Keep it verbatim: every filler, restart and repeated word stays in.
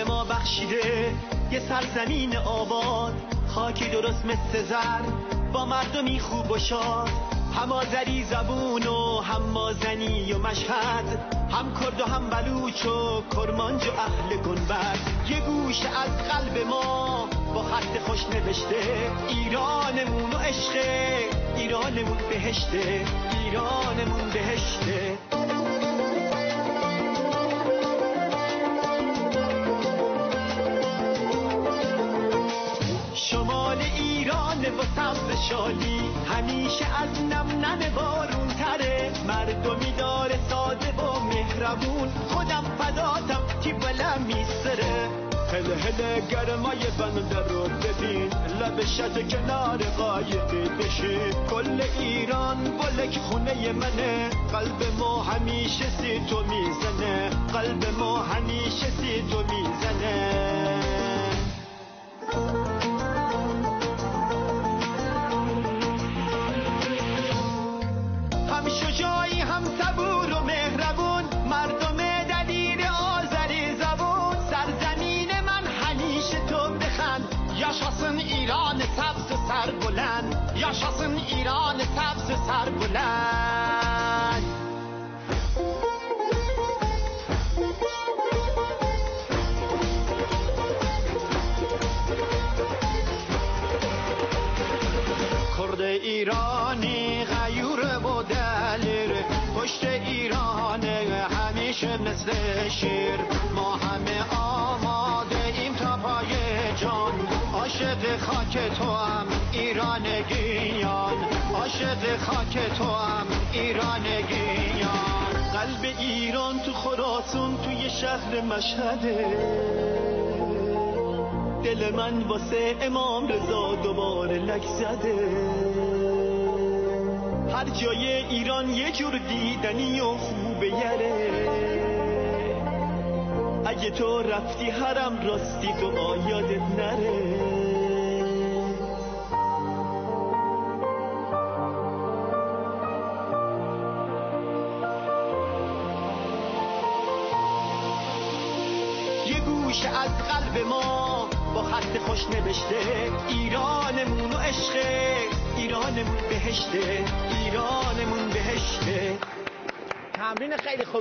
به ما بخشیده یه سرزمین آباد، خاکی درست مثل زر با مردمی خوب و شاد، هم آذری زبون و هم مازنی و مشهد، هم کرد و هم بلوچ و کرمانج و اهل گنبد. یه گوشه از قلب ما با خط خوش نوشته ایرانمون و عشقه، ایرانمون بهشته، ایرانمون بهشته. شمال ایران با سبز شالی، همیشه از نم نم بارون تره، مردمی داره ساده و مهربون، خودم فداتم کی بلم میسره. هل هل گرمای بنده رو ببین، لب شد کنار قایقی بشین، کل ایران بلک خونه منه، قلب ما همیشه سی تو میزنه، قلب ما همیشه سی تو میزنه. هم شجاعی هم صبور و مهربون، مردم دلیر آذری زبون، سرزمین من همیشه تو بخند، یاشاسن ایران سبز سر بلند، یاشاسن ایران سبز سر بلند. کرد ایرانی غیور و دلیر، پشت ایران همیشه مثل شیر، ما همه آماده ایم تا پای جان، عاشق خاک تو هم ایرانگیان، عاشق خاک تو هم ایرانگیان. قلب ایران تو خراسان توی شهر مشهده، دل من واسه امام رضا دوباره لک زده. هر جای ایران یه جور دیدنی و خوبه یره، اگه تو رفتی حرم راستی تو یادت نره. یه گوشه از قلب ما با خط خوش نوشته ایرانمون و عشقه، ایرانمون بهشته، ایرانمون بهشته. تمرین خیلی خوب.